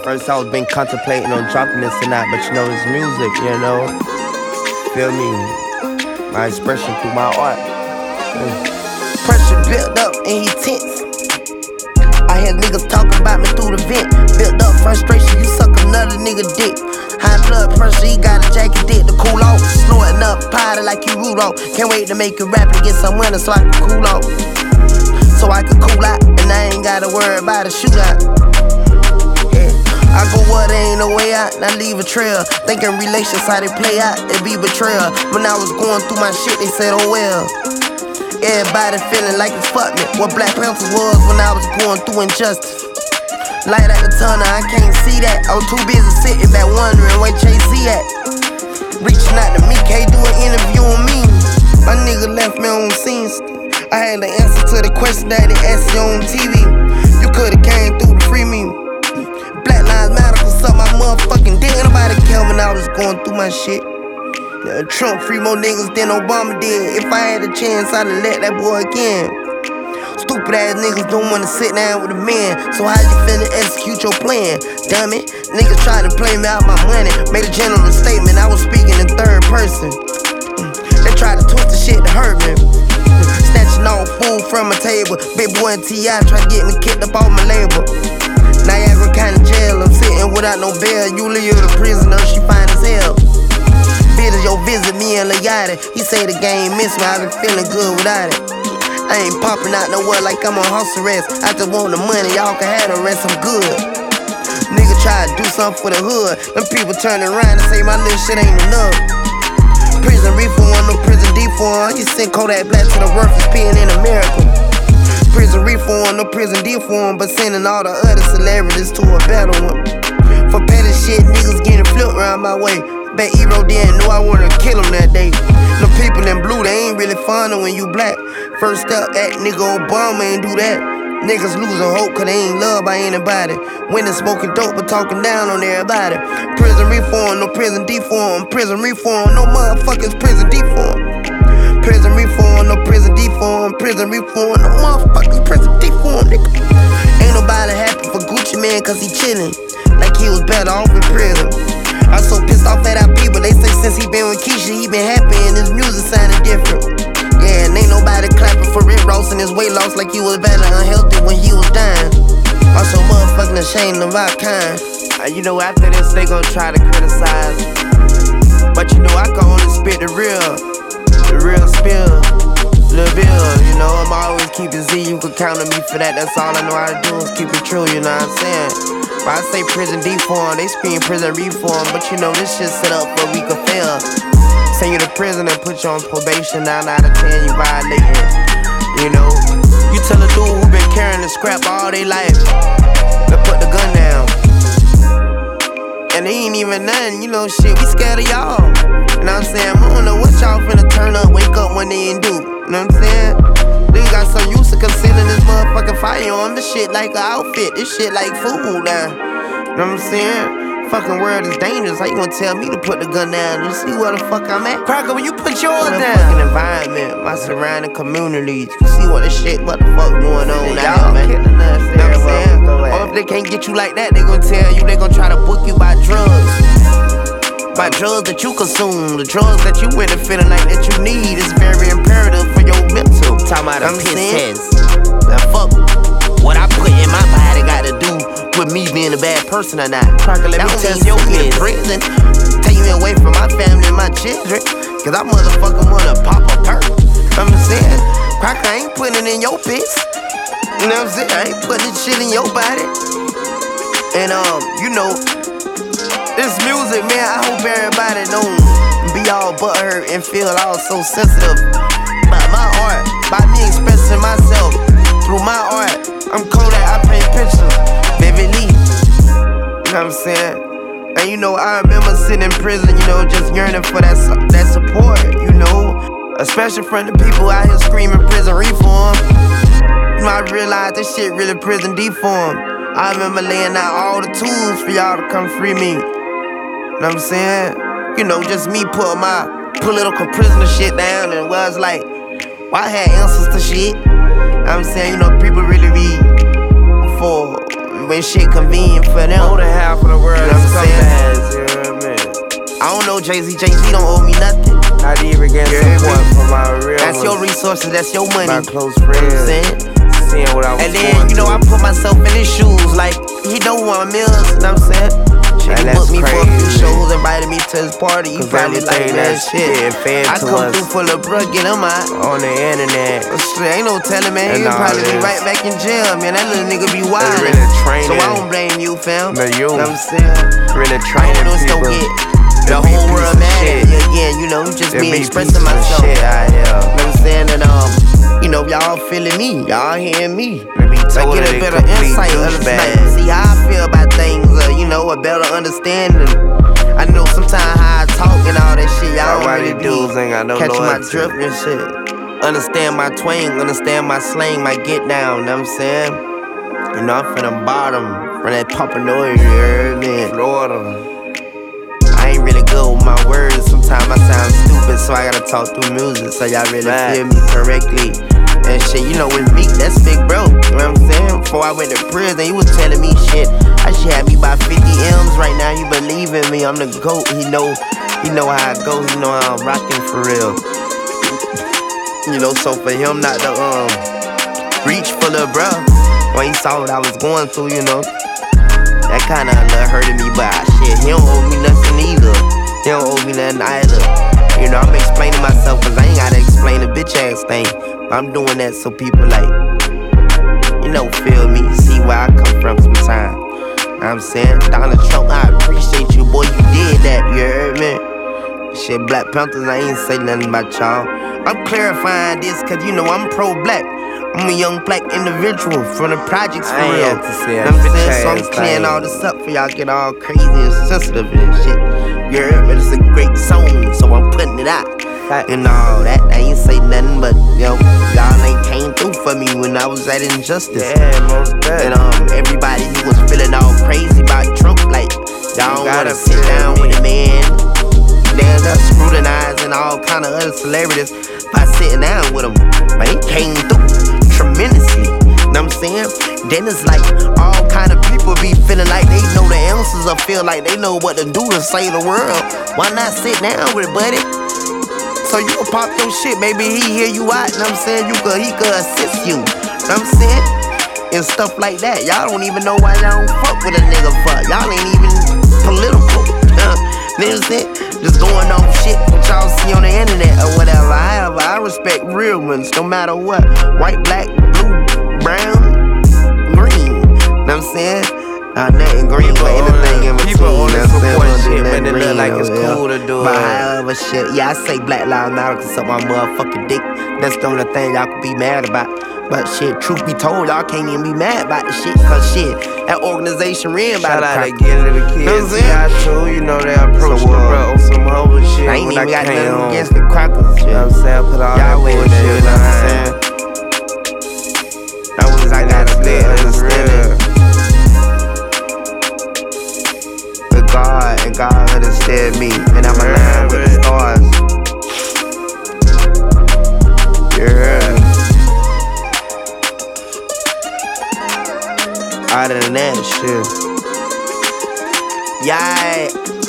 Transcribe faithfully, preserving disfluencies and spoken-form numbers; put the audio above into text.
First I was been contemplating on dropping this or not, but you know it's music, you know. Feel me? My expression through my art. Mm. Pressure built up and he tense. I hear niggas talking about me through the vent. Built up frustration, you suck another nigga dick. High blood pressure, he got a jacket dick to cool off. Snorting up powder like you Rudolph. Can't wait to make you rap and get some winter so I can cool off. So I can cool out, and I ain't gotta worry about a shootout. Yeah. I go where there ain't no way out, and I leave a trail. Thinking relations how they play out, it be betrayal. When I was going through my shit, they said, oh well. Everybody feeling like it's fuck me. What Black Panther was when I was going through injustice. Light at the tunnel, I can't see that. I was too busy sitting back wondering where Jay-Z at. Reaching out to me, can't do an interview on me. My nigga left me on scenes. I had the answer to the question that they asked you on T V. You could've came through to free me. Black Lives Matter, cause up my motherfucking dick. Nobody care when I was going through my shit. Yeah, Trump free more niggas than Obama did. If I had a chance, I'd have let that boy again. Stupid ass niggas don't wanna sit down with a man. So how you finna execute your plan? Damn it, niggas try to play me out my money. Made a general statement, I was speaking in third person. They tried to twist the shit to hurt me. Snatching all food from my table. Big boy and T I try to get me kicked up off my label. Niagara County jail, I'm sitting without no bail. Yulia the prisoner, she fine as hell. Visit your visit, me and Leotti. He say the game missed me, I been feeling good without it. I ain't popping out nowhere like I'm on house arrest. I just want the money, y'all can have the rest, I'm good. Nigga try to do something for the hood. Them people turn around and say my little shit ain't enough. Prison reform, no prison deform. You send Kodak Black to the worthless pen in America. Prison reform, no prison deform, but sending all the other celebrities to a better one. For petty shit, niggas getting flipped around my way. Bet Ebro didn't know I wanted to kill him that day. The people in blue, they ain't really fun when you black. First up, that nigga Obama ain't do that. Niggas losing hope cause they ain't loved by anybody. Winning smoking dope but talking down on everybody. Prison reform, no prison deform. Prison reform, no motherfuckers prison deform. Prison reform, no prison deform. Prison reform, no motherfuckers prison deform, nigga. Ain't nobody happy for Gucci Man cause he chillin'. Like he was better off in prison. I'm so pissed off at our people. They say since he been with Keisha, he been happy and his music sounding different. Yeah, and ain't nobody clapping for Rick Ross and his weight loss like he was bad and unhealthy when he was dying. I'm so motherfucking ashamed of our kind. Uh, you know, after this, they gon' try to criticize. But you know, I can only spit the real, the real spill, Lil Bill. You know, I'm always keeping Z. You can count on me for that. That's all I know how to do is keep it true, you know what I'm saying? When I say prison deform, they scream prison reform. But you know, this shit set up for we could fail. Send you to prison and put you on probation. Nine out of ten, you violating. You know, you tell a dude who been carrying the scrap all day life to put the gun down. And they ain't even nothing, you know, shit, we scared of y'all. You know what I'm saying? I don't know what y'all finna turn up, wake up when they ain't do. You know what I'm saying? They got so used to concealing this motherfucking fire on this shit like an outfit. This shit like food now. You know what I'm saying? Fucking world is dangerous. How you gonna tell me to put the gun down? You see where the fuck I'm at? Cracker, when you put yours down. Fucking environment, my surrounding communities. You see what the shit, what the fuck going on now, man? You know what I'm saying? Or if they can't get you like that, they gonna tell you they gonna try to book you by drugs. By drugs that you consume, the drugs that you went and feeling like that you need is very imperative for your mental. Talking about a piss test. Now fuck what I put in my body got to do with me being a bad person or not. Cracker, let me test your in prison. Take me away from my family and my children. Cause I motherfucking wanna pop a perk. I'm saying, Cracker, I ain't putting it in your piss. You know what I'm saying? I ain't putting this shit in your body. And um, you know, this music, man, I hope everybody don't be all butthurt and feel all so sensitive about my art, by me expressing myself through my art. I'm Kodak, I paint pictures vividly. You know what I'm saying? And you know, I remember sitting in prison, you know, just yearning for that that support, you know, especially from the people out here screaming prison reform. You know, I realized this shit really prison deform. I remember laying out all the tools for y'all to come free me. You know what I'm saying? You know, just me putting my political prisoner shit down and was like, well, I had answers to shit. You know what I'm saying? You know, people really be for when shit convenient for them. More than half of the world, you know what I'm saying? You know what I mean? I don't know Jay-Z, Jay-Z don't owe me nothing. Not even getting support from my real That's ones. your resources, that's your money. My close friends. You know what I'm saying? Seeing what I was And then, you know, I put myself in his shoes, like, he know who I'm is, you know what I'm saying? Shit, he booked me for a few shows, invited me to his party, he probably like that shit. I come through full of bruh, get him out. On the internet. Shit, ain't no telling, man, he'll probably be right back in jail, man, that little nigga be wild. Really training. So I don't blame you, fam. No, you. You know what I'm saying? Really training people. Don't get the whole world mad at me again, you know, just me expressing myself. Shit out here. You know what I'm saying? And, um, you know, y'all feeling me, y'all hearing me. So get a better insight, understand, see how I feel about things, uh, you know, a better understanding. I know sometimes how I talk and all that shit, y'all don't really dudes ain't got no catching my drift and shit. Understand my twang, understand my slang, my get down, you know what I'm saying? You know, I'm from the bottom, from that Pompanoy, you heard me? Florida. I ain't really good with my words, sometimes I sound stupid, so I gotta talk through music, so y'all really Facts. feel me correctly. And shit, you know, with Meek, that's big bro, you know what I'm saying? Before I went to prison, he was telling me shit. I should have me by fifty M's right now, you believe in me, I'm the GOAT. He know, he know how it goes, he know how I'm rocking for real. You know, so for him not to um reach for the bro, when he saw what I was going through, you know, that kinda hurted me, but shit, he don't owe me nothing either. He don't owe me nothing either. You know, I'm explaining myself, cause I ain't gotta explain a bitch ass thing. I'm doing that so people like, you know, feel me, see where I come from sometimes. I'm saying, Donald Trump, I appreciate you, boy, you did that, you heard me? Shit, Black Panthers, I ain't say nothing about y'all. I'm clarifying this cause you know I'm pro-black. I'm a young black individual from the projects for I real. ain't have to say You know what I'm saying? So I'm thing. clearing all this up for y'all get all crazy and sensitive and shit. You heard me? It's a great song, so I'm putting it out. And all that, I ain't say nothing, but yo, y'all ain't came through for me when I was at Injustice. Yeah, most dead. And um, everybody who was feeling all crazy about Trump, like y'all don't wanna sit down with a man. Then up scrutinizing all kind of other celebrities by sitting down with him. But he came through tremendously. Know what I'm saying? Then it's like all kind of people be feeling like they know the answers or feel like they know what to do to save the world. Why not sit down with it, buddy? So you can pop your shit, maybe he hear you out, know what I'm saying? You could, he could assist you, know what I'm saying? And stuff like that. Y'all don't even know why y'all don't fuck with a nigga fuck. Y'all ain't even political. You know what I'm saying? Just going off shit that y'all see on the internet or whatever. However, I respect real ones no matter what. White, black, blue, brown, green. Know what I'm saying? Not nothing green, but anything in between. People only support shit when it green, look like it's yeah. cool to do But it. however shit, yeah, I say Black Lives Matter cause suck my motherfucking dick. That's the only thing y'all could be mad about. But shit, truth be told, y'all can't even be mad about the shit. Cause shit, that organization ran by Shout the out crackers. to Get It to the Kids. Know what I'm See, saying? I too, you know, they approached So, the uh, bro on some homo shit. I ain't when even got came nothing home. against the crackers. You know what I'm saying? Put all that Y'all bullshit, shit, you know what I'm man. saying? That was I got a good understanding. With God, and God understand me. And I'm aligned with the stars. You heard me? Other than that shit. Yeah.